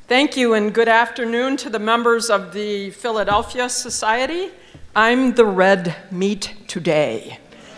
Thank you, and good afternoon to the members of the Philadelphia Society. I'm the red meat today.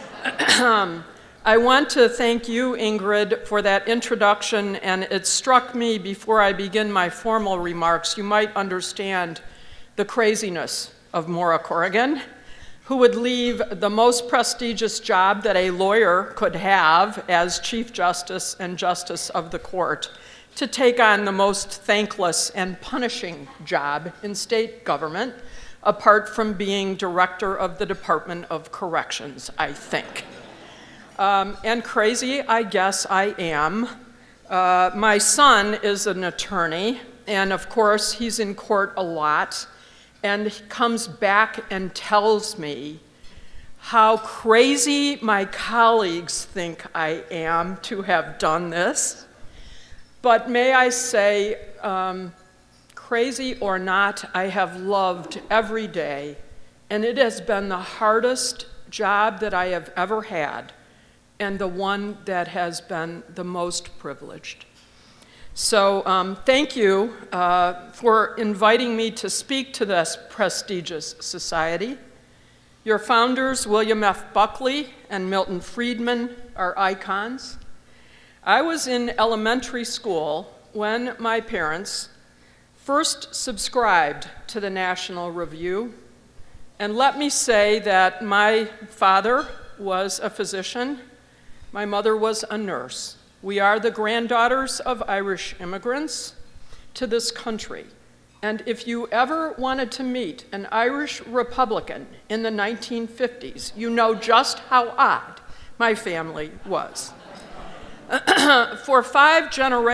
I want to thank you, Ingrid, for that introduction, and it struck me before I begin my formal remarks, you might understand the craziness of Maura Corrigan, who would leave the most prestigious job that a lawyer could have as Chief Justice and Justice of the Court to take on the most thankless and punishing job in state government, apart from being director of the Department of Corrections, I think. And crazy, I guess I am. My son is an attorney, and of course he's in court a lot, and he comes back and tells me how crazy my colleagues think I am to have done this. But may I say, crazy or not, I have loved every day, and it has been the hardest job that I have ever had, and the one that has been the most privileged. So thank you for inviting me to speak to this prestigious society. Your founders, William F. Buckley and Milton Friedman, are icons. I was in elementary school when my parents first subscribed to the National Review. And let me say that my father was a physician. My mother was a nurse. We are the granddaughters of Irish immigrants to this country. And if you ever wanted to meet an Irish Republican in the 1950s, you know just how odd my family was. For 5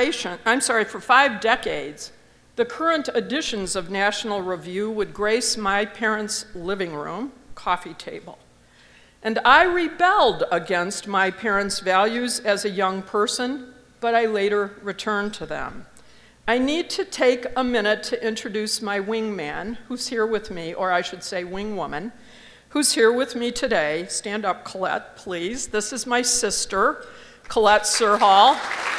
decades, the current editions of National Review would grace my parents' living room, coffee table. And I rebelled against my parents' values as a young person, but I later returned to them. I need to take a minute to introduce my wingman, who's here with me, or I should say wingwoman, who's here with me today. Stand up, Colette, please. This is my sister, Colette Sirhall.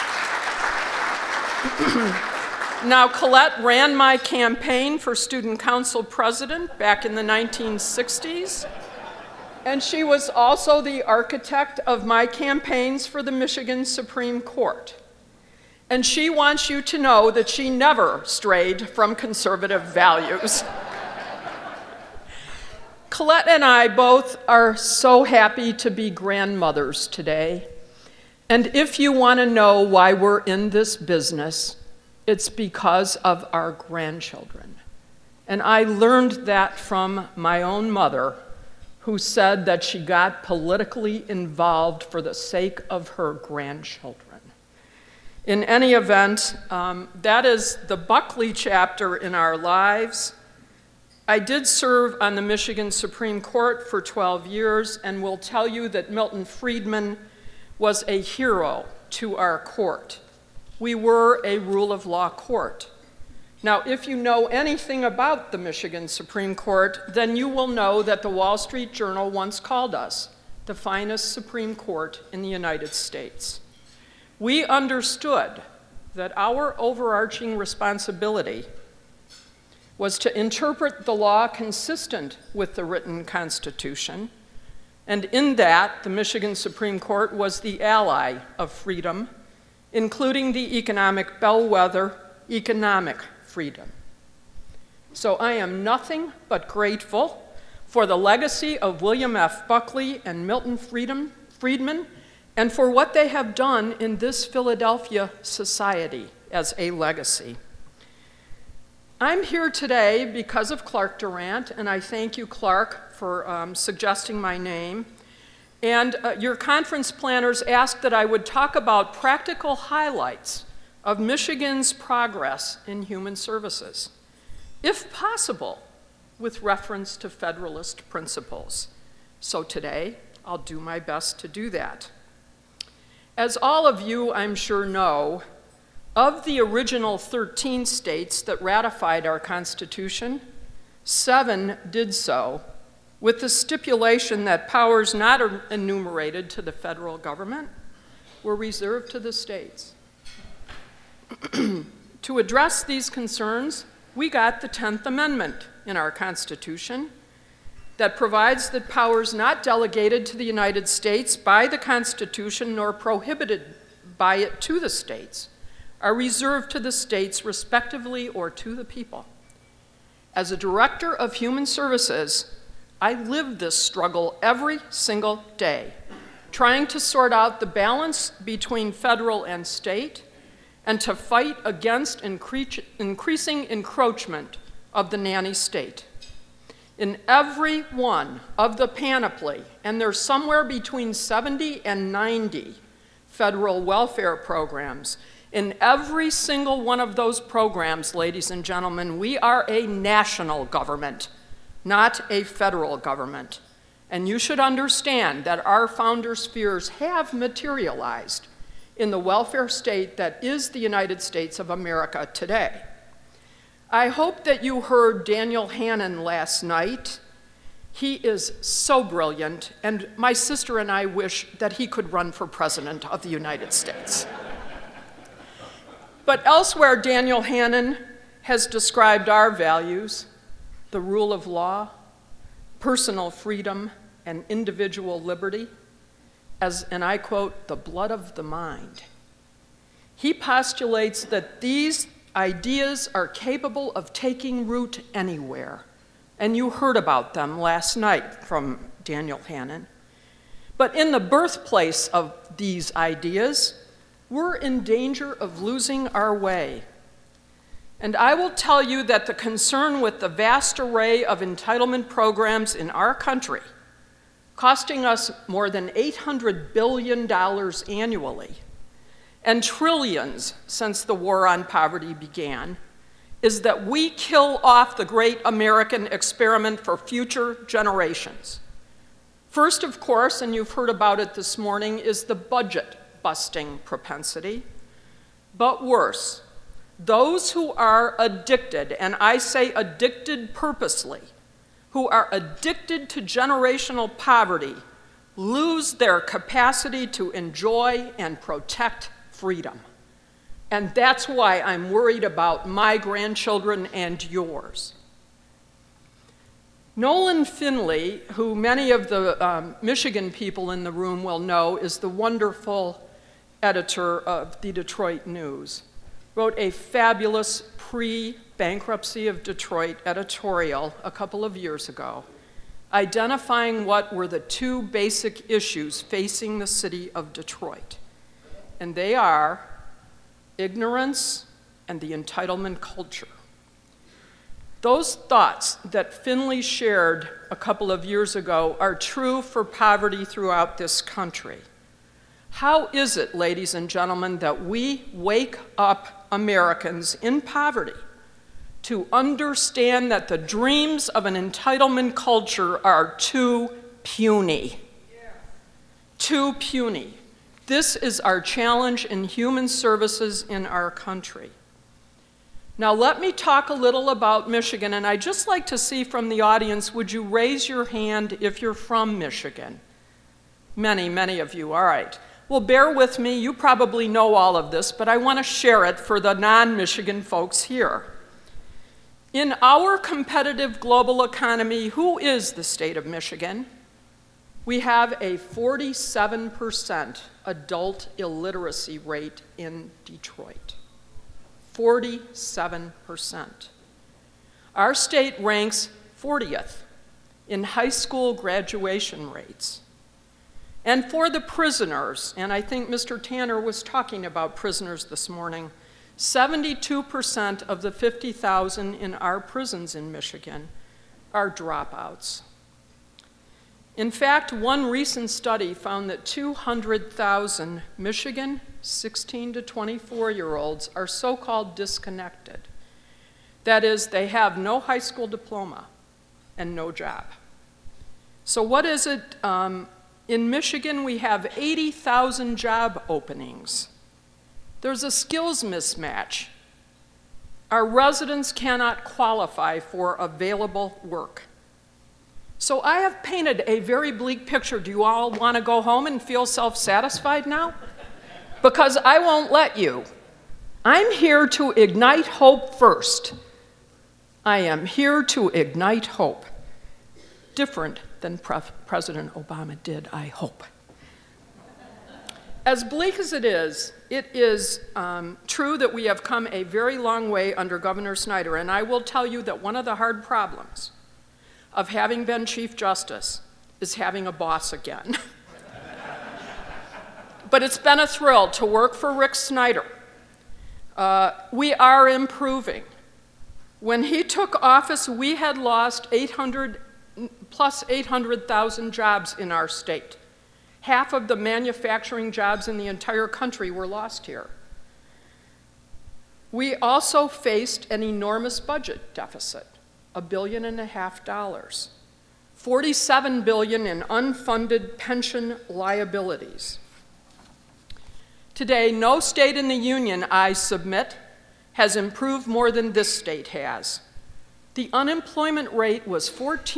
Now, Colette ran my campaign for student council president back in the 1960s, and she was also the architect of my campaigns for the Michigan Supreme Court. And she wants you to know that she never strayed from conservative values. Colette and I both are so happy to be grandmothers today. And if you want to know why we're in this business, it's because of our grandchildren. And I learned that from my own mother, who said that she got politically involved for the sake of her grandchildren. In any event, that is the Buckley chapter in our lives. I did serve on the Michigan Supreme Court for 12 years and will tell you that Milton Friedman was a hero to our court. We were a rule of law court. Now, if you know anything about the Michigan Supreme Court, then you will know that the Wall Street Journal once called us the finest Supreme Court in the United States. We understood that our overarching responsibility was to interpret the law consistent with the written Constitution. And in that, the Michigan Supreme Court was the ally of freedom, including the economic bellwether, economic freedom. So I am nothing but grateful for the legacy of William F. Buckley and Milton Friedman, and for what they have done in this Philadelphia society as a legacy. I'm here today because of Clark Durant, and I thank you, Clark, for suggesting my name. And your conference planners asked that I would talk about practical highlights of Michigan's progress in human services, if possible, with reference to Federalist principles. So today, I'll do my best to do that. As all of you, I'm sure, know, of the original 13 states that ratified our Constitution, 7 did so with the stipulation that powers not enumerated to the federal government were reserved to the states. To address these concerns, we got the 10th Amendment in our Constitution that provides that powers not delegated to the United States by the Constitution nor prohibited by it to the states are reserved to the states respectively or to the people. As a director of human services, I live this struggle every single day, trying to sort out the balance between federal and state and to fight against increasing encroachment of the nanny state. In every one of the panoply, and there's somewhere between 70 and 90 federal welfare programs, in every single one of those programs, ladies and gentlemen, we are a national government, not a federal government. And you should understand that our founders' fears have materialized in the welfare state that is the United States of America today. I hope that you heard Daniel Hannan last night. He is so brilliant, and my sister and I wish that he could run for president of the United States. But elsewhere, Daniel Hannan has described our values, the rule of law, personal freedom, and individual liberty, as, and I quote, the blood of the mind. He postulates that these ideas are capable of taking root anywhere, and you heard about them last night from Daniel Hannan. But in the birthplace of these ideas, we're in danger of losing our way. And I will tell you that the concern with the vast array of entitlement programs in our country, costing us more than $800 billion annually, and trillions since the war on poverty began, is that we kill off the great American experiment for future generations. First, of course, and you've heard about it this morning, is the budget-busting propensity. But worse, those who are addicted, and I say addicted purposely, who are addicted to generational poverty, lose their capacity to enjoy and protect freedom. And that's why I'm worried about my grandchildren and yours. Nolan Finley, who many of the Michigan people in the room will know, is the wonderful editor of the Detroit News, wrote a fabulous pre-bankruptcy of Detroit editorial a couple of years ago, identifying what were the two basic issues facing the city of Detroit. And they are ignorance and the entitlement culture. Those thoughts that Finley shared a couple of years ago are true for poverty throughout this country. How is it, ladies and gentlemen, that we wake up Americans in poverty to understand that the dreams of an entitlement culture are too puny? Too puny. This is our challenge in human services in our country. Now let me talk a little about Michigan, and I'd just like to see from the audience, would you raise your hand if you're from Michigan? Many of you, all right. Well, bear with me, you probably know all of this, but I want to share it for the non-Michigan folks here. In our competitive global economy, who is the state of Michigan? We have a 47% adult illiteracy rate in Detroit. 47%. Our state ranks 40th in high school graduation rates. And for the prisoners, and I think Mr. Tanner was talking about prisoners this morning, 72% of the 50,000 in our prisons in Michigan are dropouts. In fact, one recent study found that 200,000 Michigan 16 to 24-year-olds are so-called disconnected. That is, they have no high school diploma and no job. So what is it? In Michigan, we have 80,000 job openings. There's a skills mismatch. Our residents cannot qualify for available work. So I have painted a very bleak picture. Do you all want to go home and feel self-satisfied now? Because I won't let you. I'm here to ignite hope first. I am here to ignite hope. Different than President Obama did, I hope. As bleak as it is true that we have come a very long way under Governor Snyder, and I will tell you that one of the hard problems of having been Chief Justice is having a boss again. But it's been a thrill to work for Rick Snyder. We are improving. When he took office, we had lost 800,000 jobs in our state. Half of the manufacturing jobs in the entire country were lost here. We also faced an enormous budget deficit, $1.5 billion, $47 billion in unfunded pension liabilities. Today, no state in the union, I submit, has improved more than this state has. The unemployment rate was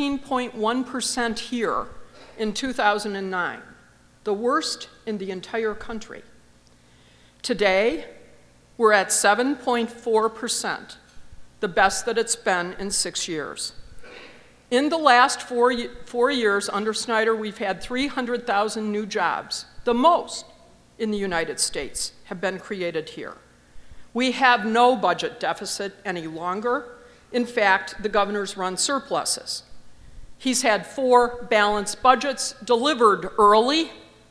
14.1% here in 2009, the worst in the entire country. Today, we're at 7.4%, the best that it's been in 6 years. In the last four years under Snyder, we've had 300,000 new jobs, the most in the United States have been created here. We have no budget deficit any longer. In fact, the governor's run surpluses. He's had 4 balanced budgets delivered early.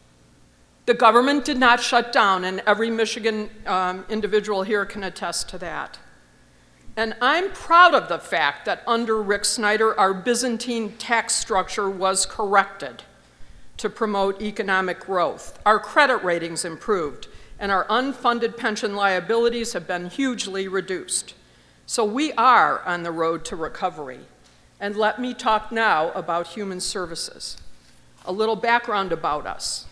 The government did not shut down, and every Michigan individual here can attest to that. And I'm proud of the fact that under Rick Snyder, our Byzantine tax structure was corrected to promote economic growth. Our credit ratings improved, and our unfunded pension liabilities have been hugely reduced. So we are on the road to recovery. And let me talk now about human services. A little background about us.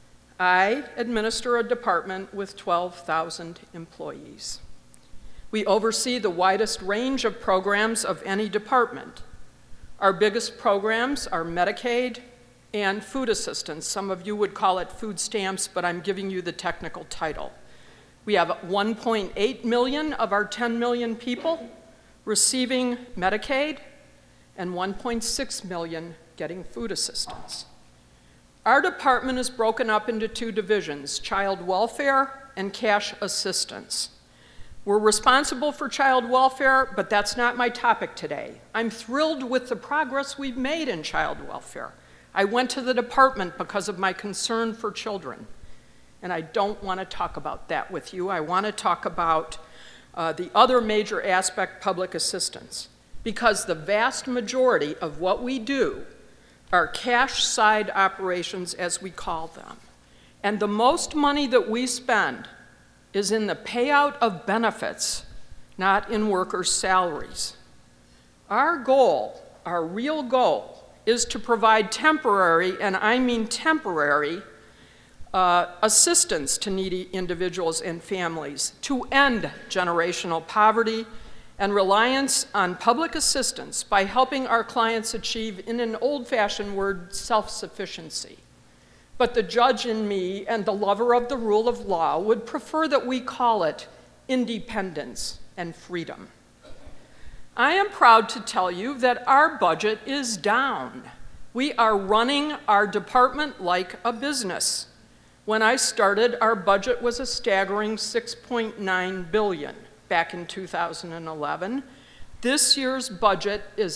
I administer a department with 12,000 employees. We oversee the widest range of programs of any department. Our biggest programs are Medicaid and food assistance. Some of you would call it food stamps, but I'm giving you the technical title. We have 1.8 million of our 10 million people receiving Medicaid and 1.6 million getting food assistance. Our department is broken up into 2 divisions, child welfare and cash assistance. We're responsible for child welfare, but that's not my topic today. I'm thrilled with the progress we've made in child welfare. I went to the department because of my concern for children, and I don't want to talk about that with you. I want to talk about the other major aspect, public assistance, because the vast majority of what we do are cash side operations, as we call them. And the most money that we spend is in the payout of benefits, not in workers' salaries. Our goal, our real goal, is to provide temporary, and I mean temporary, assistance to needy individuals and families to end generational poverty and reliance on public assistance by helping our clients achieve, in an old-fashioned word, self-sufficiency. But the judge in me and the lover of the rule of law would prefer that we call it independence and freedom. I am proud to tell you that our budget is down. We are running our department like a business. When I started, our budget was a staggering $6.9 billion back in 2011. This year's budget is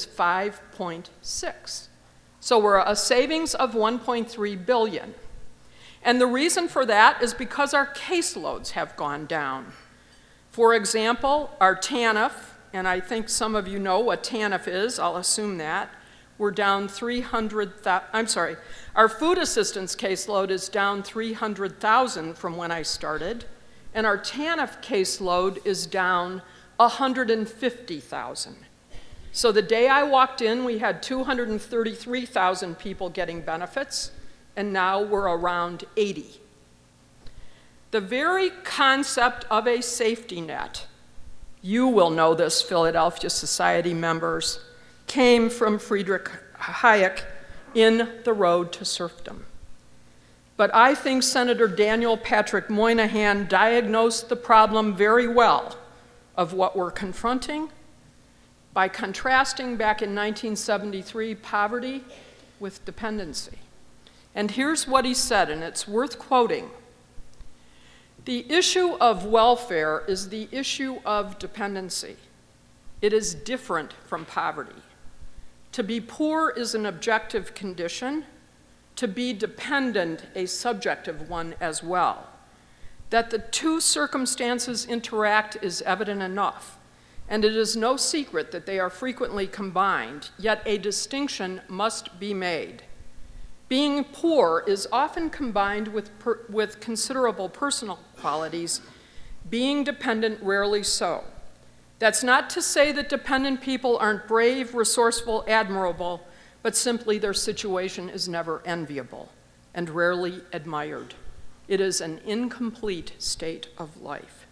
$5.6. So we're a savings of $1.3 billion. And the reason for that is because our caseloads have gone down. For example, our TANF, and I think some of you know what TANF is, I'll assume that, we're down 300,000, our food assistance caseload is down 300,000 from when I started, and our TANF caseload is down 150,000. So the day I walked in, we had 233,000 people getting benefits, and now we're around 80. The very concept of a safety net, you will know this, Philadelphia Society members, came from Friedrich Hayek in The Road to Serfdom. But I think Senator Daniel Patrick Moynihan diagnosed the problem very well of what we're confronting by contrasting back in 1973 poverty with dependency. And here's what he said, and it's worth quoting. The issue of welfare is the issue of dependency. It is different from poverty. To be poor is an objective condition, to be dependent a subjective one as well. That the two circumstances interact is evident enough, and it is no secret that they are frequently combined, yet a distinction must be made. Being poor is often combined with considerable personal qualities, being dependent rarely so. That's not to say that dependent people aren't brave, resourceful, admirable, but simply their situation is never enviable and rarely admired. It is an incomplete state of life.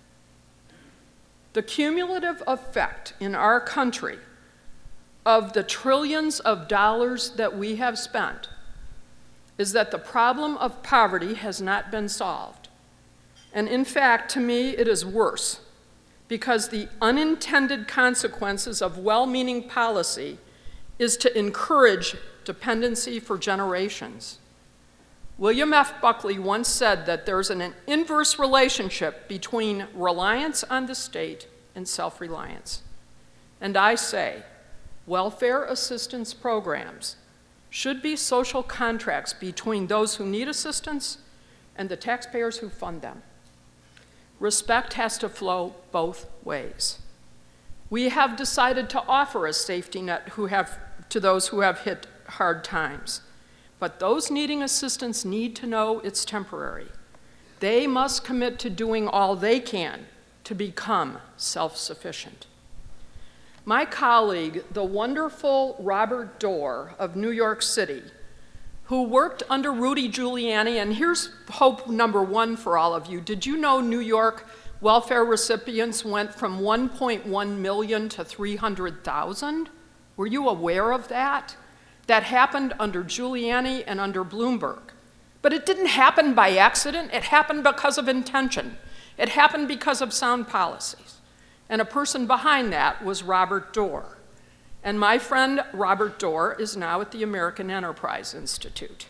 The cumulative effect in our country of the trillions of dollars that we have spent is that the problem of poverty has not been solved. And in fact, to me, it is worse, because the unintended consequences of well-meaning policy is to encourage dependency for generations. William F. Buckley once said that there's an inverse relationship between reliance on the state and self-reliance. And I say, welfare assistance programs should be social contracts between those who need assistance and the taxpayers who fund them. Respect has to flow both ways. We have decided to offer a safety net to those who have hit hard times, but those needing assistance need to know it's temporary. They must commit to doing all they can to become self-sufficient. My colleague, the wonderful Robert Doar of New York City, who worked under Rudy Giuliani, and here's hope number one for all of you. Did you know New York welfare recipients went from 1.1 million to 300,000? Were you aware of that? That happened under Giuliani and under Bloomberg. But it didn't happen by accident. It happened because of intention. It happened because of sound policies. And a person behind that was Robert Doar. And my friend Robert Doar is now at the American Enterprise Institute.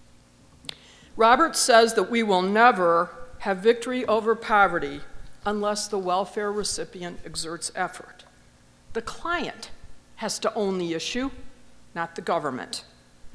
Robert says that we will never have victory over poverty unless the welfare recipient exerts effort. The client has to own the issue, not the government.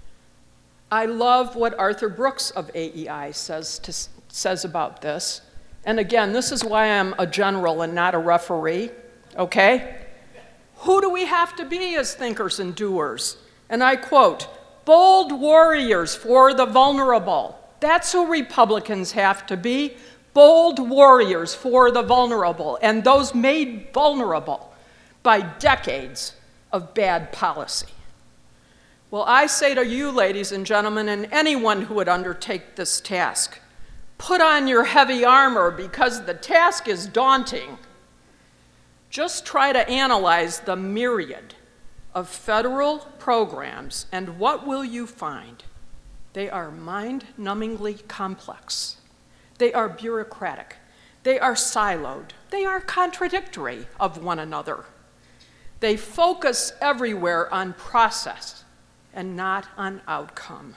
I love what Arthur Brooks of AEI says about this. And again, this is why I'm a general and not a referee, okay? Who do we have to be as thinkers and doers? And I quote, bold warriors for the vulnerable. That's who Republicans have to be, bold warriors for the vulnerable, and those made vulnerable by decades of bad policy. Well, I say to you, ladies and gentlemen, and anyone who would undertake this task, put on your heavy armor because the task is daunting. Just try to analyze the myriad of federal programs, and what will you find? They are mind-numbingly complex. They are bureaucratic. They are siloed. They are contradictory of one another. They focus everywhere on process and not on outcome.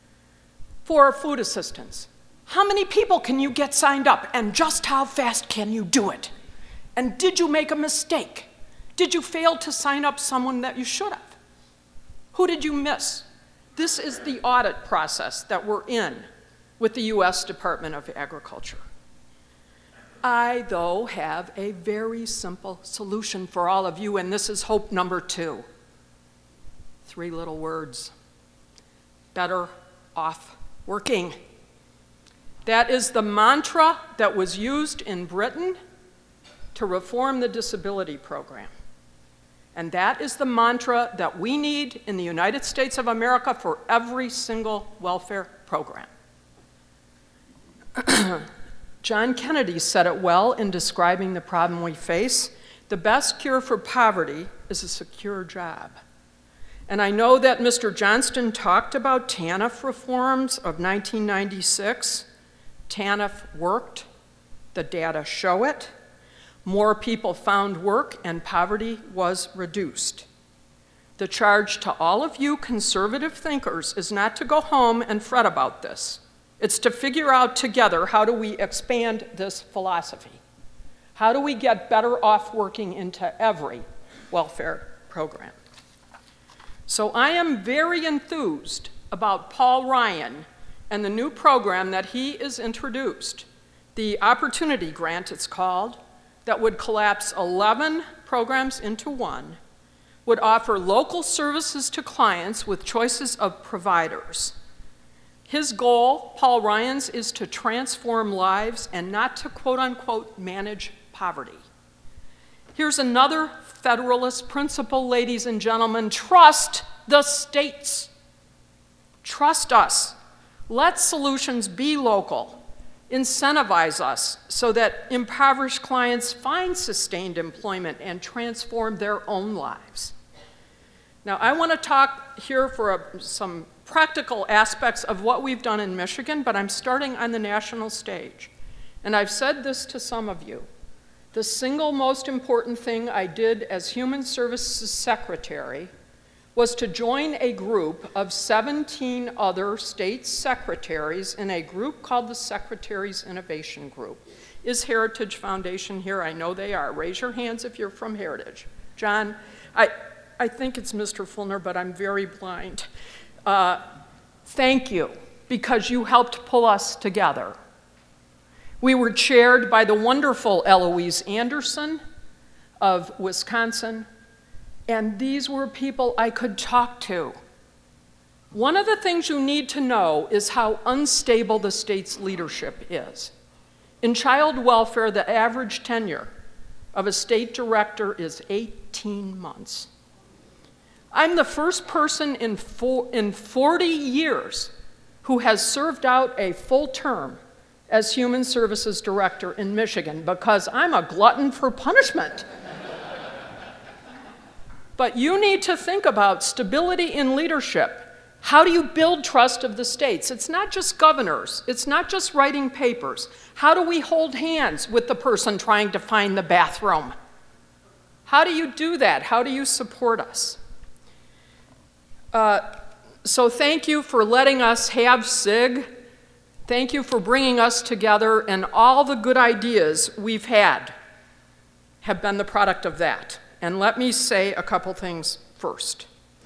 For food assistance, how many people can you get signed up, and just how fast can you do it? And did you make a mistake? Did you fail to sign up someone that you should have? Who did you miss? This is the audit process that we're in with the U.S. Department of Agriculture. I, though, have a very simple solution for all of you, and this is hope number 2. 3 little words: better off working. That is the mantra that was used in Britain to reform the disability program. And that is the mantra that we need in the United States of America for every single welfare program. John Kennedy said it well in describing the problem we face. The best cure for poverty is a secure job. And I know that Mr. Johnston talked about TANF reforms of 1996. TANF worked. The data show it. More people found work and poverty was reduced. The charge to all of you conservative thinkers is not to go home and fret about this. It's to figure out together, how do we expand this philosophy? How do we get better off working into every welfare program? So I am very enthused about Paul Ryan and the new program that he has introduced, the Opportunity Grant it's called, that would collapse 11 programs into one, would offer local services to clients with choices of providers. His goal, Paul Ryan's, is to transform lives and not to quote unquote manage poverty. Here's another Federalist principle, ladies and gentlemen. Trust the states. Trust us. Let solutions be local. Incentivize us so that impoverished clients find sustained employment and transform their own lives. Now, I want to talk here for some practical aspects of what we've done in Michigan, but I'm starting on the national stage. And I've said this to some of you. The single most important thing I did as Human Services Secretary was to join a group of 17 other state secretaries in a group called the Secretaries Innovation Group. Is Heritage Foundation here? I know they are. Raise your hands if you're from Heritage. John, I think it's Mr. Fulner, but I'm very blind. Thank you, because you helped pull us together. We were chaired by the wonderful Eloise Anderson of Wisconsin, and these were people I could talk to. One of the things you need to know is how unstable the state's leadership is. In child welfare, the average tenure of a state director is 18 months. I'm the first person in 40 years who has served out a full term as Human Services Director in Michigan because I'm a glutton for punishment. But you need to think about stability in leadership. How do you build trust of the states? It's not just governors. It's not just writing papers. How do we hold hands with the person trying to find the bathroom? How do you do that? How do you support us? So thank you for letting us have SIG. Thank you for bringing us together, and all the good ideas we've had have been the product of that. And let me say a couple things first.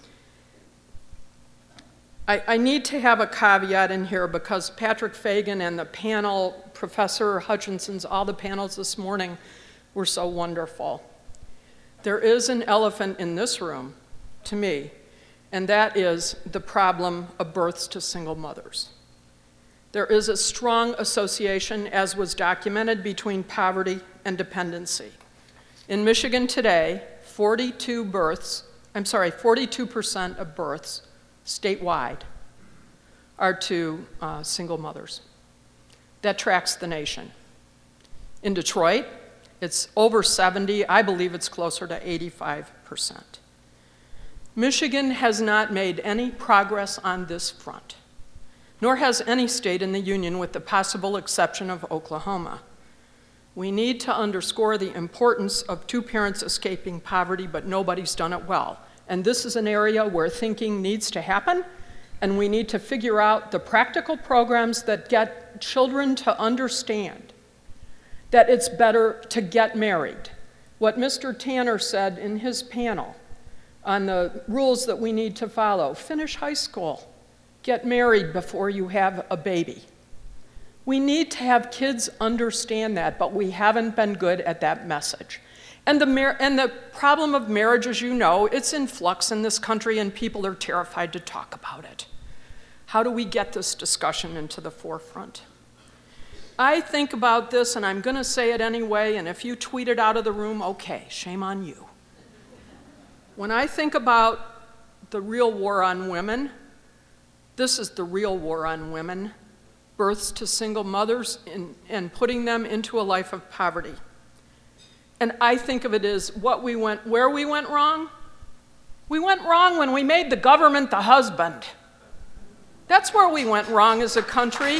I need to have a caveat in here because Patrick Fagan and the panel, Professor Hutchinson's, all the panels this morning were so wonderful. There is an elephant in this room, to me, and that is the problem of births to single mothers. There is a strong association, as was documented, between poverty and dependency. In Michigan today, 42% of births statewide are to single mothers. That tracks the nation. In Detroit, it's over 70. I believe it's closer to 85%. Michigan has not made any progress on this front, nor has any state in the union with the possible exception of Oklahoma. We need to underscore the importance of two parents escaping poverty, but nobody's done it well. And this is an area where thinking needs to happen, and we need to figure out the practical programs that get children to understand that it's better to get married. What Mr. Tanner said in his panel on the rules that we need to follow: finish high school, get married before you have a baby. We need to have kids understand that, but we haven't been good at that message. And the problem of marriage, as you know, it's in flux in this country, and people are terrified to talk about it. How do we get this discussion into the forefront? I think about this, and I'm going to say it anyway, and if you tweet it out of the room, okay, shame on you. When I think about the real war on women, this is the real war on women: births to single mothers and putting them into a life of poverty. And I think of it as where we went wrong, We went wrong when we made the government the husband. That's where we went wrong as a country.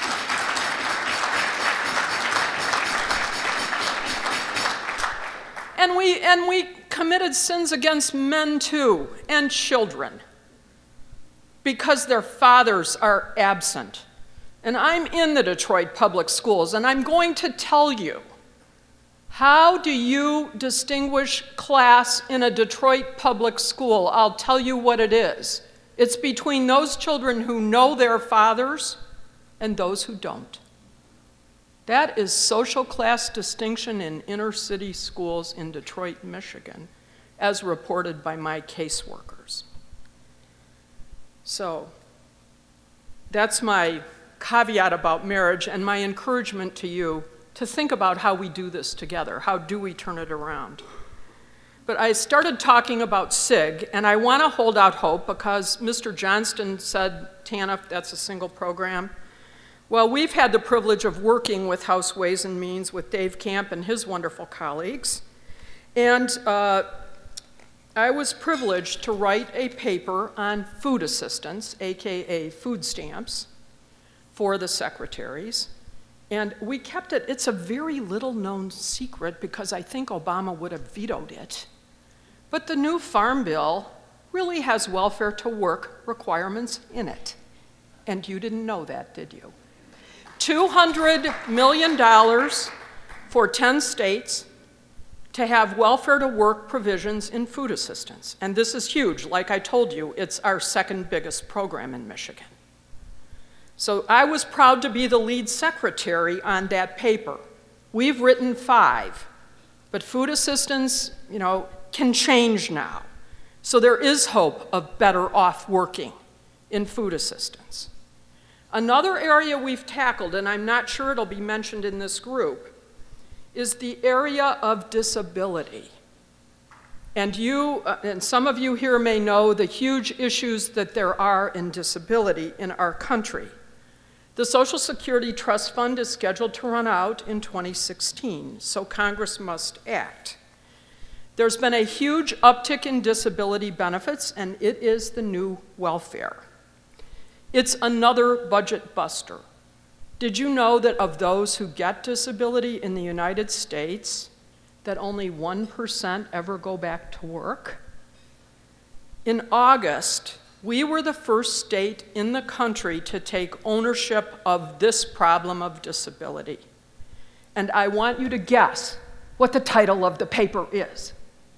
And we committed sins against men too, and children, because their fathers are absent. And I'm in the Detroit Public Schools, and I'm going to tell you, how do you distinguish class in a Detroit public school? I'll tell you what it is. It's between those children who know their fathers and those who don't. That is social class distinction in inner city schools in Detroit, Michigan, as reported by my caseworkers. So that's my caveat about marriage and my encouragement to you to think about how we do this together. How do we turn it around? But I started talking about SIG, and I want to hold out hope because Mr. Johnston said, TANF, that's a single program. Well, we've had the privilege of working with House Ways and Means with Dave Camp and his wonderful colleagues. And I was privileged to write a paper on food assistance, AKA food stamps, for the secretaries. And we kept it, it's a very little known secret because I think Obama would have vetoed it. But the new Farm Bill really has welfare to work requirements in it. And you didn't know that, did you? $200 million for 10 states to have welfare to work provisions in food assistance. And this is huge. Like I told you, it's our second biggest program in Michigan. So I was proud to be the lead secretary on that paper. We've written 5, but food assistance, can change now. So there is hope of better off working in food assistance. Another area we've tackled, and I'm not sure it'll be mentioned in this group, is the area of disability. And you, and some of you here may know the huge issues that there are in disability in our country. The Social Security Trust Fund is scheduled to run out in 2016, so Congress must act. There's been a huge uptick in disability benefits, and it is the new welfare. It's another budget buster. Did you know that of those who get disability in the United States, that only 1% ever go back to work? In August, we were the first state in the country to take ownership of this problem of disability. And I want you to guess what the title of the paper is.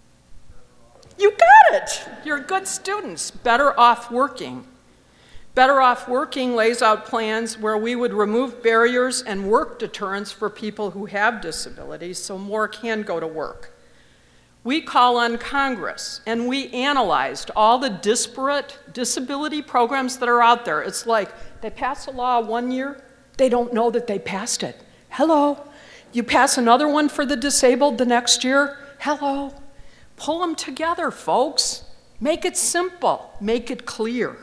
You got it! You're good students. Better Off Working. Better Off Working lays out plans where we would remove barriers and work deterrents for people who have disabilities so more can go to work. We call on Congress, and we analyzed all the disparate disability programs that are out there. It's like they pass a law one year, they don't know that they passed it. Hello. You pass another one for the disabled the next year. Hello. Pull them together, folks. Make it simple. Make it clear.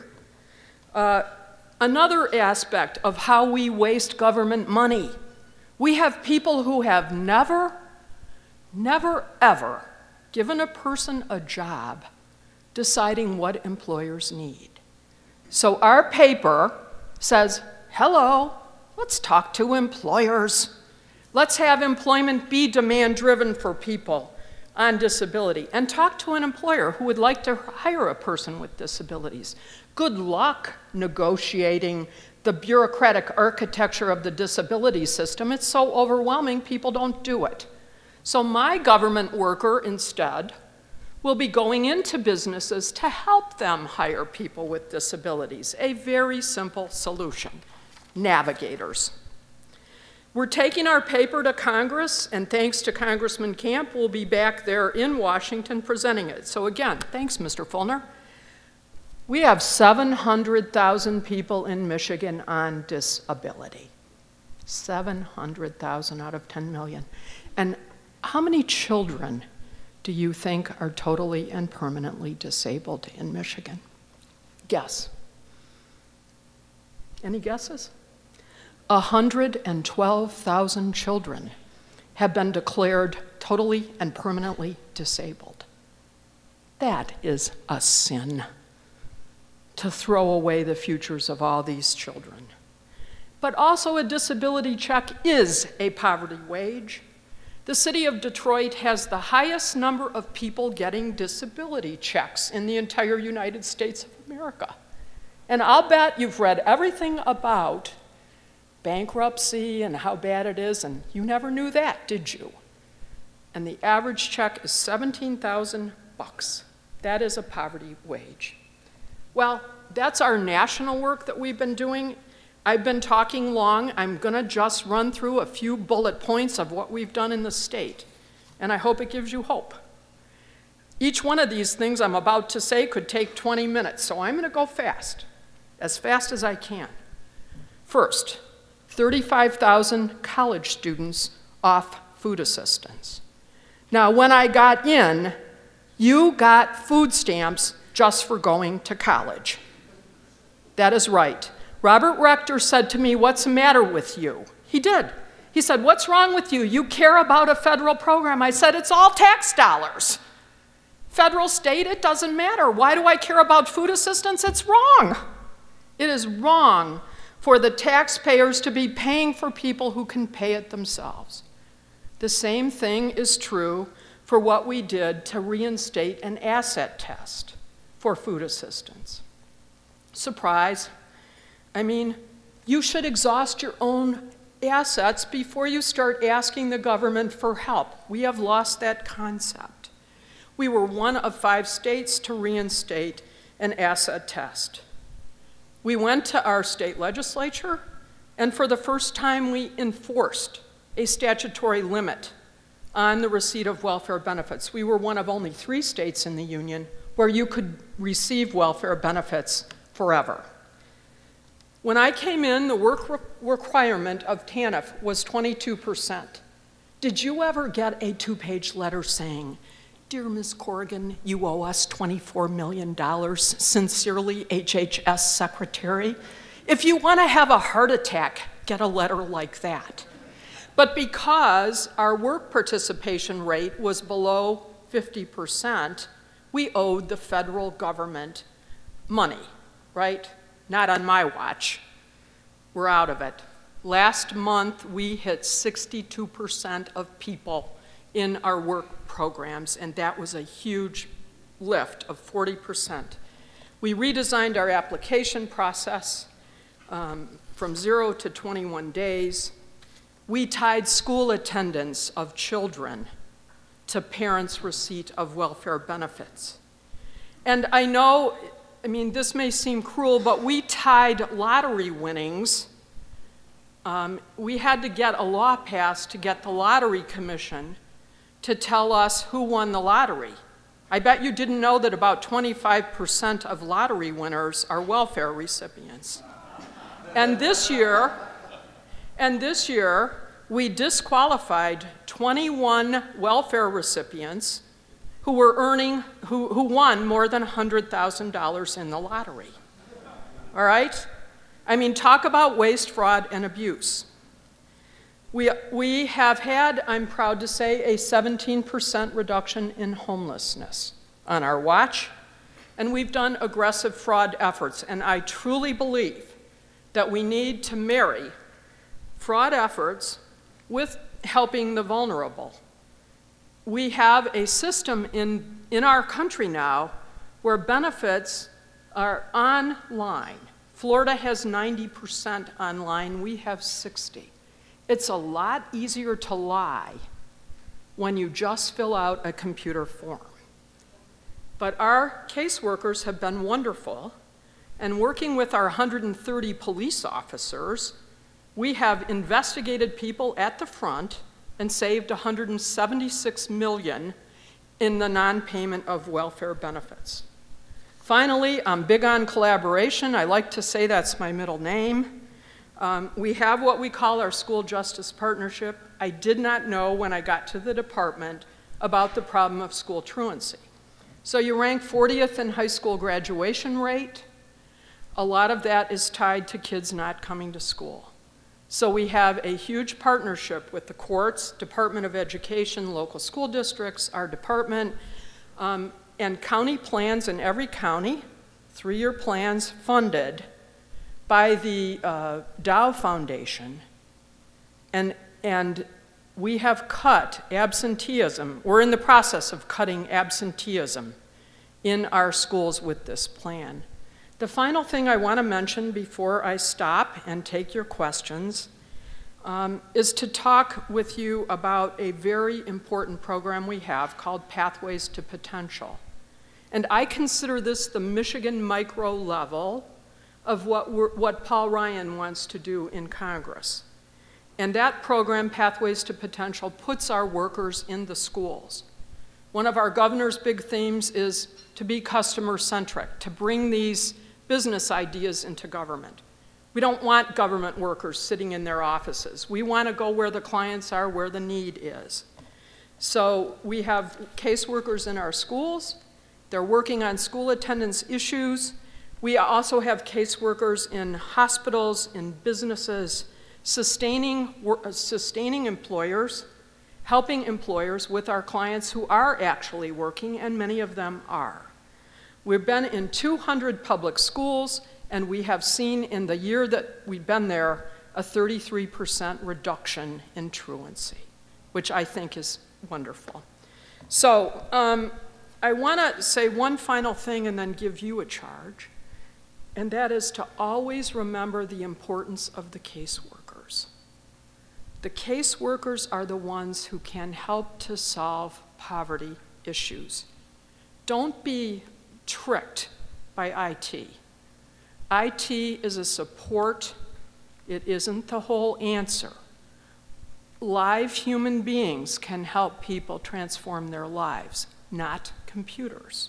Another aspect of how we waste government money. We have people who have never, ever given a person a job deciding what employers need. So our paper says, hello, let's talk to employers. Let's have employment be demand-driven for people on disability, and talk to an employer who would like to hire a person with disabilities. Good luck negotiating the bureaucratic architecture of the disability system. It's so overwhelming, people don't do it. So my government worker, instead, will be going into businesses to help them hire people with disabilities. A very simple solution. Navigators. We're taking our paper to Congress, and thanks to Congressman Camp, we'll be back there in Washington presenting it. So again, thanks, Mr. Fulner. We have 700,000 people in Michigan on disability. 700,000 out of 10 million. And how many children do you think are totally and permanently disabled in Michigan? Guess. Any guesses? 112,000 children have been declared totally and permanently disabled. That is a sin, to throw away the futures of all these children. But also a disability check is a poverty wage. The city of Detroit has the highest number of people getting disability checks in the entire United States of America. And I'll bet you've read everything about bankruptcy and how bad it is, and you never knew that, did you? And the average check is $17,000. That is a poverty wage. Well, that's our national work that we've been doing. I've been talking long. I'm going to just run through a few bullet points of what we've done in the state, and I hope it gives you hope. Each one of these things I'm about to say could take 20 minutes, so I'm going to go fast as I can. First, 35,000 college students off food assistance. Now, when I got in, you got food stamps just for going to college. That is right. Robert Rector said to me, "What's the matter with you?" He did. He said, "What's wrong with you? You care about a federal program." I said, "It's all tax dollars. Federal, state, it doesn't matter. Why do I care about food assistance? It's wrong. It is wrong for the taxpayers to be paying for people who can pay it themselves." The same thing is true for what we did to reinstate an asset test for food assistance. Surprise. I mean, you should exhaust your own assets before you start asking the government for help. We have lost that concept. We were one of 5 states to reinstate an asset test. We went to our state legislature, and for the first time we enforced a statutory limit on the receipt of welfare benefits. We were one of only 3 states in the union where you could receive welfare benefits forever. When I came in, the work requirement of TANF was 22%. Did you ever get a 2-page letter saying, "Dear Ms. Corrigan, you owe us $24 million, sincerely, HHS Secretary"? If you want to have a heart attack, get a letter like that. But because our work participation rate was below 50%, we owed the federal government money, right? Not on my watch. We're out of it. Last month, we hit 62% of people in our work programs, and that was a huge lift of 40%. We redesigned our application process from 0 to 21 days. We tied school attendance of children to parents' receipt of welfare benefits. And I know, this may seem cruel, but we tied lottery winnings. We had to get a law passed to get the Lottery Commission to tell us who won the lottery. I bet you didn't know that about 25% of lottery winners are welfare recipients. And this year, we disqualified 21 welfare recipients who won more than $100,000 in the lottery. All right? Talk about waste, fraud, and abuse. We have had, I'm proud to say, a 17% reduction in homelessness on our watch, and we've done aggressive fraud efforts, and I truly believe that we need to marry fraud efforts with helping the vulnerable. We have a system in our country now where benefits are online. Florida has 90% online, we have 60%. It's a lot easier to lie when you just fill out a computer form. But our caseworkers have been wonderful, and working with our 130 police officers, we have investigated people at the front and saved $176 million in the non-payment of welfare benefits. Finally, I'm big on collaboration. I like to say that's my middle name. We have what we call our School Justice Partnership. I did not know when I got to the department about the problem of school truancy. So you rank 40th in high school graduation rate. A lot of that is tied to kids not coming to school. So we have a huge partnership with the courts, Department of Education, local school districts, our department. and county plans in every county, 3-year plans funded by the Dow Foundation, and we have cut absenteeism. We're in the process of cutting absenteeism in our schools with this plan. The final thing I want to mention before I stop and take your questions is to talk with you about a very important program we have called Pathways to Potential. And I consider this the Michigan micro level of what Paul Ryan wants to do in Congress. And that program, Pathways to Potential, puts our workers in the schools. One of our governor's big themes is to be customer-centric, to bring these business ideas into government. We don't want government workers sitting in their offices. We want to go where the clients are, where the need is. So we have caseworkers in our schools. They're working on school attendance issues. We also have caseworkers in hospitals, in businesses, sustaining employers, helping employers with our clients who are actually working, and many of them are. We've been in 200 public schools, and we have seen in the year that we've been there a 33% reduction in truancy, which I think is wonderful. So I want to say one final thing and then give you a charge, and that is to always remember the importance of the caseworkers. The caseworkers are the ones who can help to solve poverty issues. Don't be tricked by IT. IT is a support. It isn't the whole answer. Live human beings can help people transform their lives, not computers.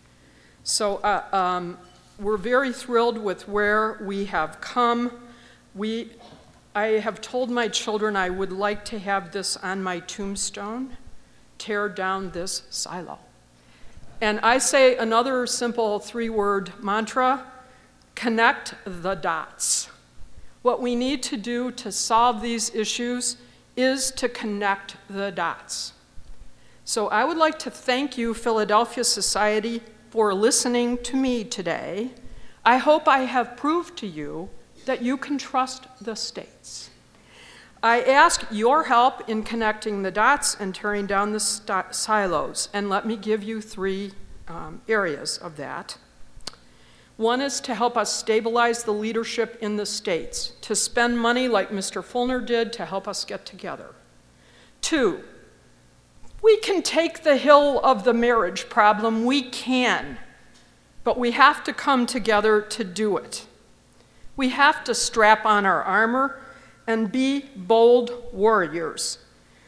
So we're very thrilled with where we have come. I have told my children I would like to have this on my tombstone: tear down this silo. And I say another simple 3-word mantra: connect the dots. What we need to do to solve these issues is to connect the dots. So I would like to thank you, Philadelphia Society, for listening to me today. I hope I have proved to you that you can trust the states. I ask your help in connecting the dots and tearing down the silos, and let me give you 3 areas of that. One is to help us stabilize the leadership in the states, to spend money like Mr. Fulner did to help us get together. 2, we can take the hill of the marriage problem, we can, but we have to come together to do it. We have to strap on our armor and be bold warriors.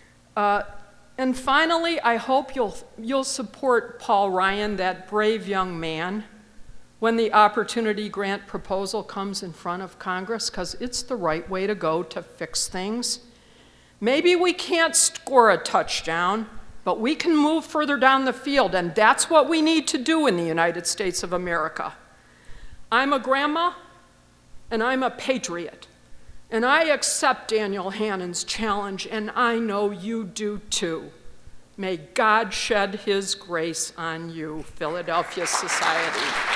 And finally, I hope you'll support Paul Ryan, that brave young man, when the opportunity grant proposal comes in front of Congress, because it's the right way to go to fix things. Maybe we can't score a touchdown, but we can move further down the field, and that's what we need to do in the United States of America. I'm a grandma, and I'm a patriot, and I accept Daniel Hannon's challenge, and I know you do too. May God shed his grace on you, Philadelphia Society.